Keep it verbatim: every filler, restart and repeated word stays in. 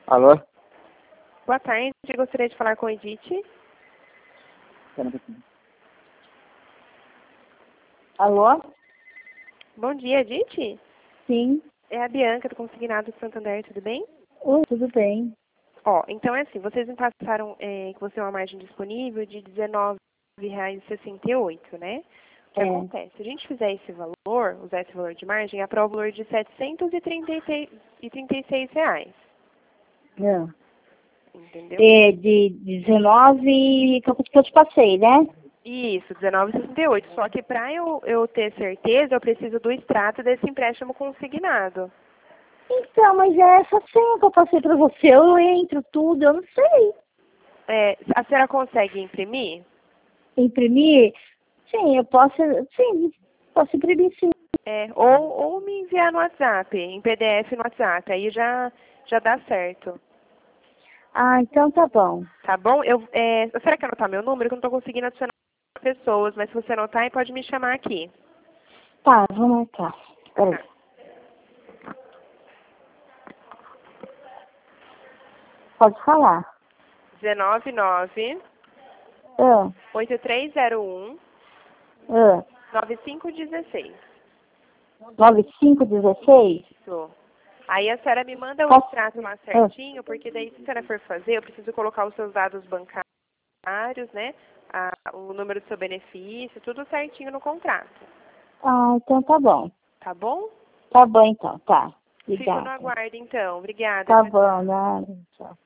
Alô? Boa tarde, eu gostaria de falar com a Edith. Alô? Bom dia, Edith. Sim. É a Bianca do Consignado de Santander, tudo bem? Oi, tudo bem. Ó, então é assim, vocês me passaram é, que você tem uma margem disponível de dezenove reais e sessenta e oito centavos, né? O que É. acontece? Se a gente fizer esse valor, usar esse valor de margem, aprova o valor de setecentos e trinta e seis reais. Não. Entendeu? É de dezenove que eu que eu te passei, né? Isso, dezenove e sessenta e oito. Só que para eu, eu ter certeza, eu preciso do extrato desse empréstimo consignado. Então, mas é essa senha que eu passei pra você. Eu entro tudo, eu não sei. É, a senhora consegue imprimir? Imprimir? Sim, eu posso. Sim, posso imprimir sim. É, ou, ou me enviar no WhatsApp, em P D F no WhatsApp, aí já, já dá certo. Ah, então tá bom. Tá bom? Eu, é, será que anotar meu número? Que eu não estou conseguindo adicionar pessoas, mas se você anotar, aí pode me chamar aqui. Tá, vou marcar. Peraí. Pode falar. dezenove nove Ah, oito três zero um ah. nove cinco um seis. nove cinco um seis? Isso. Aí a senhora me manda o Posso- extrato lá certinho, porque daí se a senhora for fazer, eu preciso colocar os seus dados bancários, né? A, o número do seu benefício, tudo certinho no contrato. Ah, então tá bom. Tá bom? Tá bom então, tá. Fico no Obrigada. aguardo, então. Obrigada. Tá Tchau, tchau. bom, né? Tchau.